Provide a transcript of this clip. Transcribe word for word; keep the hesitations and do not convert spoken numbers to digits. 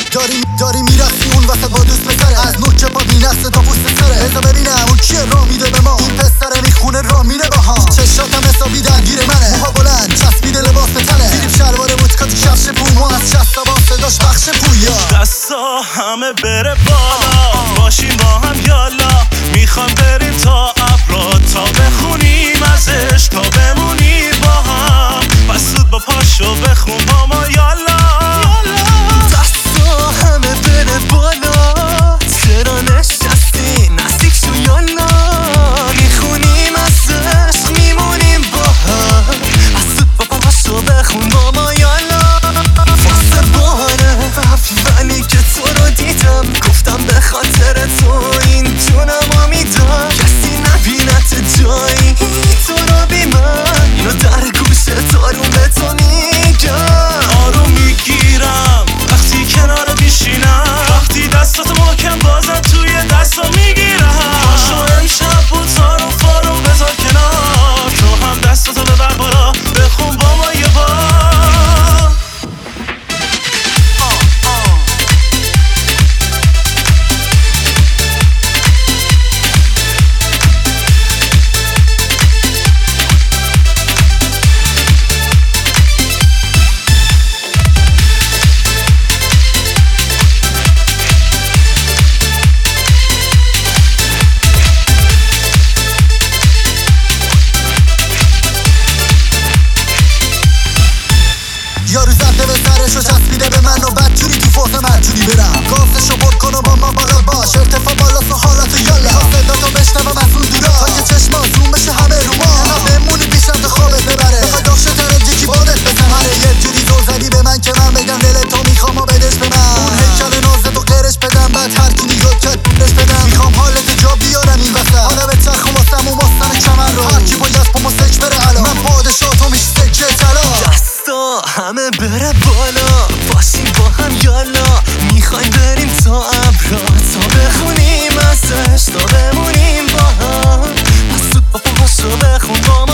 داری داری میرفتی اون وسط با دوست پسره از نوک پا بینسته تا پوست سره بذار ببینم اون کیه راه میده به ما این پسره میخونه راه میره با هم چشاتم حسابی درگیر منه موها بلند چسبیده لباس به تنه دیدیم شلوار بوتکاتی کفش پوما از شستا با صداش بخش پویا دستا همه بره بالا باشیم با هم یالا میخوام بریم تا ابرا تا بخونیم ازش تا بمونیم با هم پس زود با پاشو بخون با ما یالا دستا همه بره بالا چرا نشستی نزدیک شو یالا میخونیم ازش میمونیم با هم پس زود با پاشو بخون با ما یالا واسه باره ولی که تو رو دیدم گفتم به خاطر تو این جونمو میدم کسی نبینت جایی تو رو بی من اینو در گوشه تارون به تو میگم آروم میگیرم وقتی کنار بیشینم وقتی دستاتو محکم بازم توی دستا میگیرم پاشو امشب بود تارو فارو بذار کنار تو هم دستاتو ببر بالا بخون با ما یه بار یارو زده به سرشو چسبیده به من و بدجوری تو فوت من جوری برم گازشو بر کن و با ما بالا باش ارتفاع بالاست و حالاتو یالا میخوام صداتو بشنوم از اون دورا تا که چشما زوم بشه همه رو ما نه بمونی پیشم تا خوابت ببره بخوای داخشه ترم یکی بادت بزن هره یه جوری زل زدی به من که من بگم دل تو میخوام و بدش به من اون هیکل نازت و قرش بدم بعد هر کی نگاه کرد بش بدم میخوام حالت جا بیارم این وسط حالا به چرخم واسم و مستن کمر رو هر کی باید پا سک بره الان من پادشاهتو میشه سکه طلا دستا همه بره بالا باشیم با هم یالا میخوایم بریم تا ابرا تا بخونیم ازش تا بمونیم با هم پس زود با پاشو بخون با